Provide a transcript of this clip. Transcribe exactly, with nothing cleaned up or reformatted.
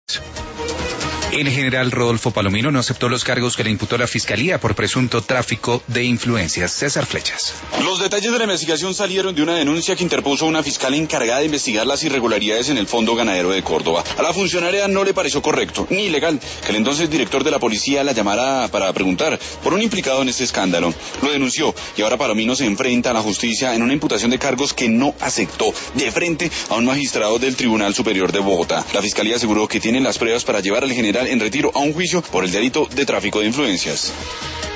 El general Rodolfo Palomino no aceptó los cargos que le imputó la Fiscalía por presunto tráfico de influencias. César Flechas. Los detalles de la investigación salieron de una denuncia que interpuso una fiscal encargada de investigar las irregularidades en el Fondo Ganadero de Córdoba. A la funcionaria no le pareció correcto ni legal que el entonces director de la policía la llamara para preguntar por un implicado en este escándalo. Lo denunció y ahora Palomino se enfrenta a la justicia en una imputación de cargos que no aceptó de frente a un magistrado del Tribunal Superior de Bogotá. La Fiscalía aseguró que tiene las pruebas para llevar al general en retiro a un juicio por el delito de tráfico de influencias.